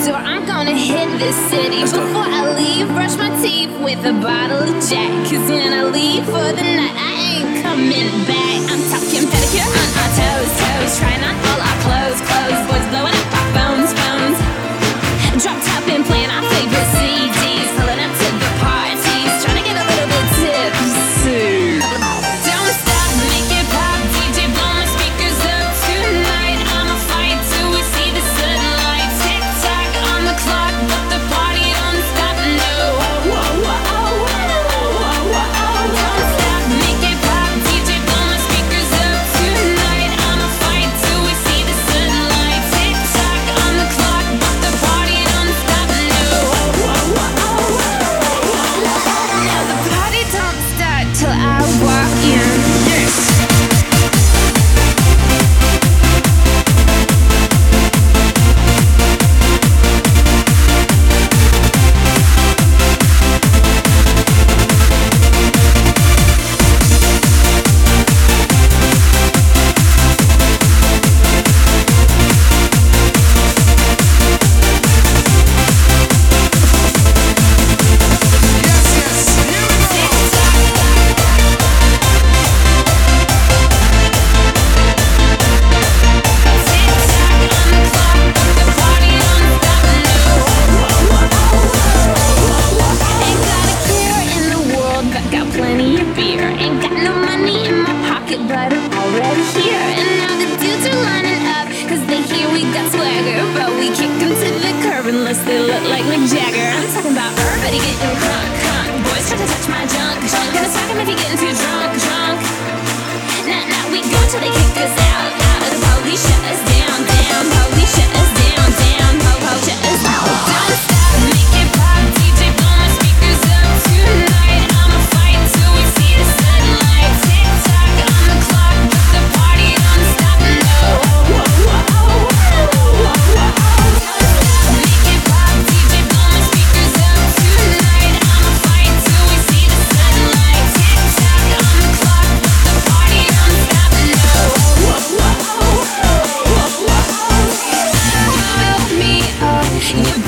door, I'm gonna hit this city. Before I leave, brush my teeth with a bottle of Jack. Cause when I leave for the night, I ain't coming back. I'm talking pedicure on our toes, toes. Trying on all our clothes, clothes. Boys blowing up our phones, phones. Drop top and playing our favorite CDs. Pulling up to the parties, trying to get a little bit tipsy. Don't stop, make it pop. DJ blow my speakers up tonight. I'ma fight till we see the sunlight. Tick tock on the clock, but the party don't stop. No. Don't stop, make it pop. DJ blow my speakers up tonight. I'ma fight till we see the sunlight. Tick tock on the clock, but the party don't stop. No. No, the party don't start till I walk in. Yes. But I'm already here. And now the dudes are lining up, cause they hear we got swagger. But we kick them to the curb unless they look like Mick Jagger. I'm talking about everybody getting crunk, crunk. Boys try to touch my junk, junk. Gonna smack him if he getting too drunk, drunk. Now we go till they kick us out, out. The police shut us down, down. Police shut us down, down. Shut us down. Don't stop, make it pop. DJ blow my speakers up tonight. I'ma fight till we see the sunlight. Tick tock on the clock, but the party don't stop. No. Make it pop. DJ blow my speakers up tonight. I'ma fight till we see the sunlight. Tick tock on the clock, but the party don't stop. No. You built me up. You